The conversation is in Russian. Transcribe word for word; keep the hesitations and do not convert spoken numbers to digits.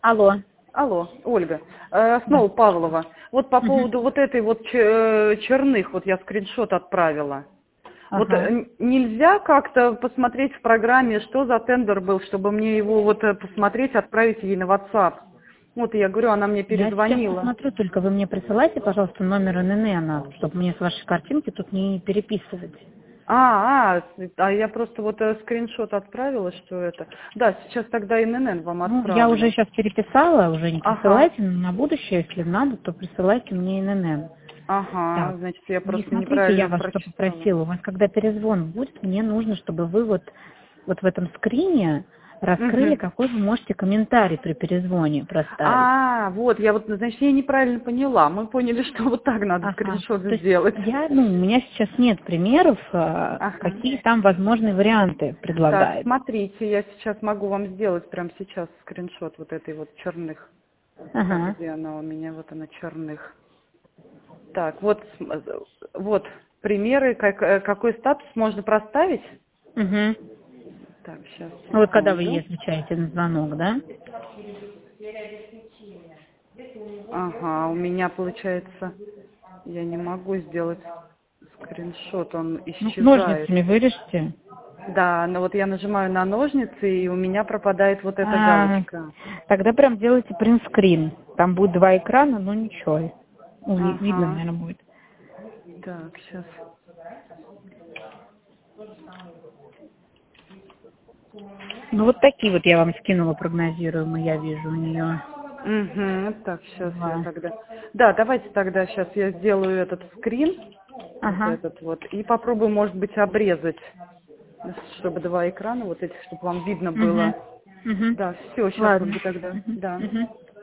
Алло. Алло, Ольга. Э, снова Да. Павлова. Вот по Угу. поводу вот этой вот ч- э, черных, вот я скриншот отправила. Вот Ага. э, нельзя как-то посмотреть в программе, что за тендер был, чтобы мне его вот э, посмотреть, отправить ей на WhatsApp. Вот я говорю, она мне Я сейчас перезвонила. посмотрю, только вы мне присылайте, пожалуйста, номер эн эн эн, чтобы мне с вашей картинки тут не переписывать. А, а, с- а я просто вот э, скриншот отправила, что это. Да, сейчас тогда эн эн эн вам Ну, я уже отправлю. сейчас переписала, уже не Ага, присылайте, но на будущее, если надо, то присылайте мне эн эн эн. ага, Так, значит, я и просто смотрите, я неправильно вас что прочитала. попросила. У вас когда перезвон будет, мне нужно, чтобы вы вот, вот в этом скрине раскрыли, Мгм. какой вы можете комментарий при перезвоне проставить. А, вот, я вот, значит, я неправильно поняла. Мы поняли, что вот так надо Ага. скриншот То есть сделать. я, ну, у меня сейчас нет примеров, а, Ага. какие там возможные варианты Так, предлагает. смотрите, я сейчас могу вам сделать прямо сейчас скриншот вот этой вот черных. Так, Ага. где она у меня? Вот она, черных. Так, вот, см- вот примеры, как, э, какой статус можно проставить. Угу. Так, сейчас, Вот когда вы ей секунду. отвечаете на звонок, да? Ага, у меня получается, я не могу сделать скриншот, он Ну, исчезает. ножницами вырежьте. Да, но вот я нажимаю на ножницы, и у меня пропадает вот эта А, галочка. тогда прям делайте принтскрин. Там будет два экрана, но ничего. Ну, ви- видно, Ага. наверное, будет. Так, сейчас. Ну, вот такие вот я вам скинула прогнозируемые, я вижу у нее Угу. Так, сейчас я два. тогда. Да, давайте тогда сейчас я сделаю этот скрин, вот Ага. этот вот, и попробую, может быть, обрезать, чтобы два экрана вот этих, чтобы вам видно было. Угу. Угу. Да, все, сейчас Ладно. Ольга тогда. Угу. Да. Угу.